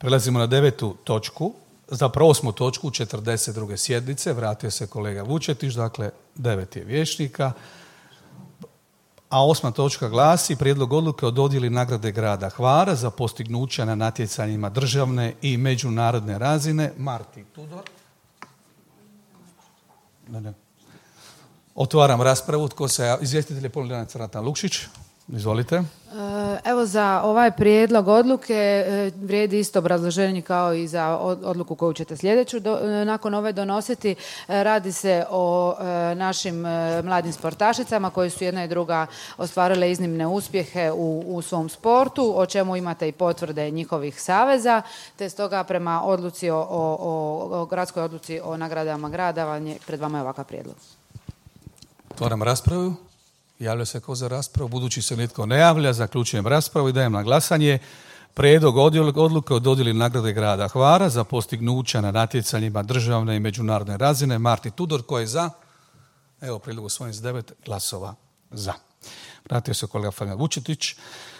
Prelazimo na 9. točku, zapravo 8. točku 42. sjednice. Vratio se kolega Vučetić, dakle 9 je vijećnika. A 8. točka glasi prijedlog odluke o dodjeli nagrade grada Hvara za postignuća na natjecanjima državne i međunarodne razine. Marti Tudor. Otvaram raspravu. Tko se izvjestitelj je Poljana Crnatan-Lukšić. Izvolite. Evo, za ovaj prijedlog odluke vrijedi isto obrazloženje kao i za odluku koju ćete sljedeću nakon ove donositi. Radi se o našim mladim sportašicama koji su jedna i druga ostvarile iznimne uspjehe u svom sportu, o čemu imate i potvrde njihovih saveza, te stoga prema odluci o gradskoj odluci o nagradama grada pred vama je ovakav prijedlog. Otvaram raspravu. Javlja se ko za raspravu. Budući se nitko ne javlja, zaključujem raspravu i dajem na glasanje prijedlog odluke o dodjeli nagrade grada Hvara za postignuća na natjecanjima državne i međunarodne razine. Marti Tudor, ko je za? Evo, prijedlog usvojen s 9 glasova za. Vratio se kolega Franjo Vučetić.